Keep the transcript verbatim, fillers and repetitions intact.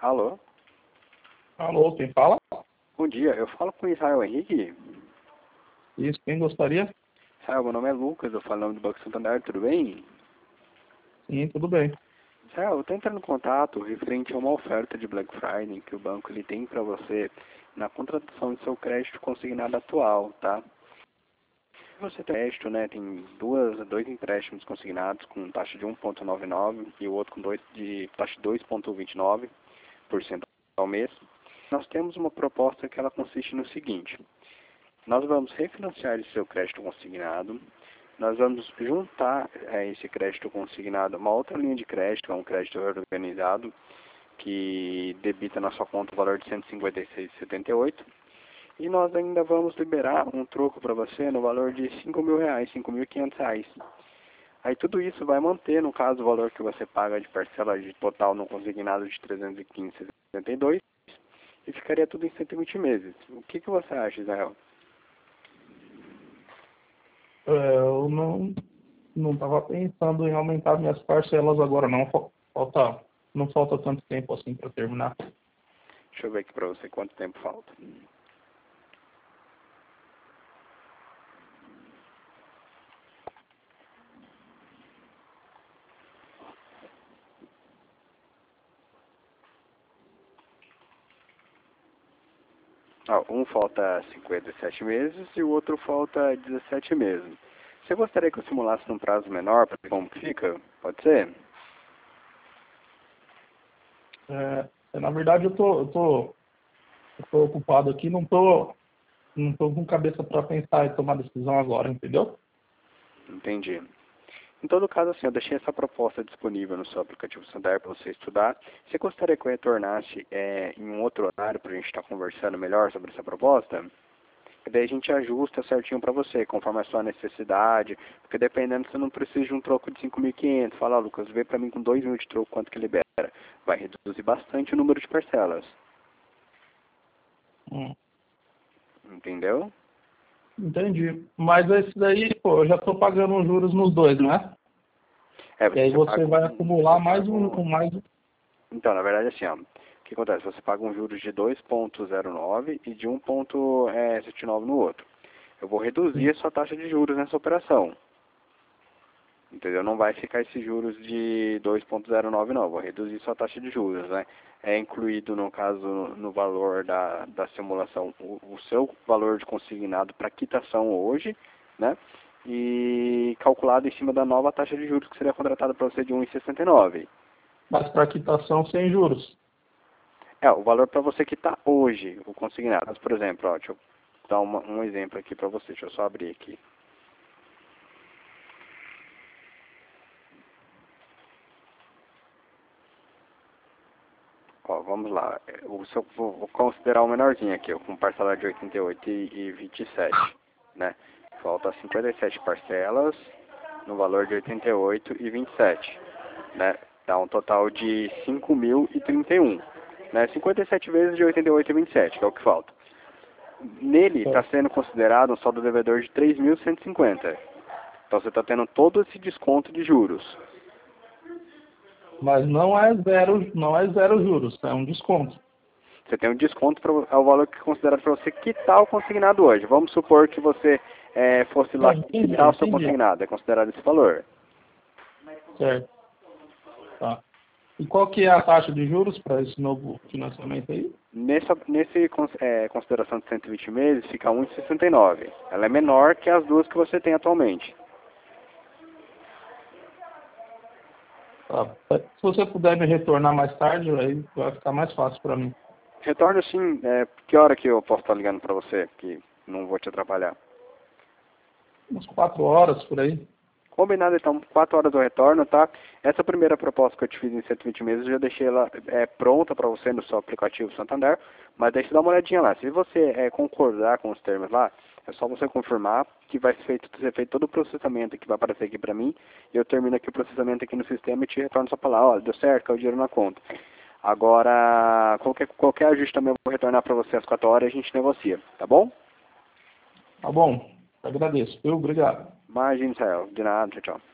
Alô? Alô, quem fala? Bom dia, eu falo com o Israel Henrique. Isso, quem gostaria? Israel, meu nome é Lucas, eu falo em nome do Banco Santander, tudo bem? Sim, tudo bem. Israel, eu estou entrando em contato referente a uma oferta de Black Friday que o banco ele tem para você na contratação do seu crédito consignado atual, tá? Você tem crédito, né? Tem duas, dois empréstimos consignados com taxa de um vírgula noventa e nove e o outro com dois, de taxa de dois vírgula vinte e nove por cento ao mês. Nós temos uma proposta que ela consiste no seguinte: nós vamos refinanciar esse seu crédito consignado, nós vamos juntar a esse crédito consignado a uma outra linha de crédito, é um crédito organizado, que debita na sua conta o valor de cento e cinquenta e seis vírgula setenta e oito, e nós ainda vamos liberar um troco para você no valor de cinco mil reais, cinco mil e quinhentos reais. Aí tudo isso vai manter, no caso, o valor que você paga de parcela de total no consignado de trezentos e quinze vírgula setenta e dois, e ficaria tudo em cento e vinte meses. O que, que você acha, Israel? É, eu não não estava pensando em aumentar minhas parcelas agora, não. Falta, não falta tanto tempo assim para terminar. Deixa eu ver aqui para você quanto tempo falta. Ó, um falta cinquenta e sete meses e o outro falta dezessete meses. Você gostaria que eu simulasse num prazo menor para ver como que fica? Pode ser? É, na verdade, eu tô, eu tô, eu tô ocupado aqui, não tô, não tô com cabeça para pensar e tomar decisão agora, entendeu? Entendi. Em todo caso, assim, eu deixei essa proposta disponível no seu aplicativo Santander para você estudar. Você gostaria que eu retornasse é, em um outro horário para a gente estar conversando melhor sobre essa proposta? E daí a gente ajusta certinho para você, conforme a sua necessidade, porque dependendo, você não precisa de um troco de cinco mil e quinhentos. Fala, Lucas, vê para mim com dois mil de troco quanto que libera. Vai reduzir bastante o número de parcelas. Hum, Entendeu? entendi. Mas esse daí, pô, eu já tô pagando os juros nos dois, né? É, E aí você você paga vai um... acumular Você mais paga um, um... um mais um. Então, na verdade, assim, ó, o que acontece? Você paga um juros de dois vírgula zero nove e de um vírgula setenta e nove no outro. Eu vou reduzir a sua taxa de juros nessa operação. Entendeu? Não vai ficar esses juros de dois vírgula zero nove não, vou reduzir sua taxa de juros, né? É incluído, no caso, no valor da, da simulação, o, o seu valor de consignado para quitação hoje, né? E calculado em cima da nova taxa de juros que seria contratada para você de um vírgula sessenta e nove. Mas para quitação sem juros. É, o valor para você quitar hoje, o consignado. Mas, por exemplo, ó, deixa eu dar uma, um exemplo aqui para você, deixa eu só abrir aqui. Ó, vamos lá. O seu, vou, vou considerar o menorzinho aqui, ó, com parcela de oitenta e oito e vinte e sete, né? Falta cinquenta e sete parcelas no valor de oitenta e oito e vinte e sete, né? Dá um total de cinco mil e trinta e um, né? cinquenta e sete vezes de oitenta e oito e vinte e sete, que é o que falta. Nele está sendo considerado um saldo devedor de três mil cento e cinquenta. Então você está tendo todo esse desconto de juros. Mas não é zero, não é zero juros, é um desconto. Você tem um desconto para é o valor que é considerado para você quitar o consignado hoje. Vamos supor que você é, fosse lá Não, entendi, quitar o seu entendi. consignado. É considerado esse valor. Certo. Tá. E qual que é a taxa de juros para esse novo financiamento aí? Nessa nesse, é, consideração de cento e vinte meses, fica um vírgula sessenta e nove. Ela é menor que as duas que você tem atualmente. Tá. Se você puder me retornar mais tarde, aí vai ficar mais fácil para mim. Retorno sim. É, que hora que eu posso estar ligando para você? Que não vou te atrapalhar. Umas quatro horas por aí. Combinado, então, quatro horas do retorno, tá? Essa primeira proposta que eu te fiz em cento e vinte meses, eu já deixei ela é, pronta para você no seu aplicativo Santander, mas deixa eu dar uma olhadinha lá. Se você é, concordar com os termos lá, é só você confirmar que vai ser feito, ser feito todo o processamento que vai aparecer aqui para mim, e eu termino aqui o processamento aqui no sistema e te retorno só para lá, ó, deu certo, caiu o dinheiro na conta. Agora, qualquer, qualquer ajuste também eu vou retornar para você às quatro horas e a gente negocia, tá bom? Tá bom. Agradeço. Eu, obrigado. Imagina, Israel. De nada, tchau, tchau.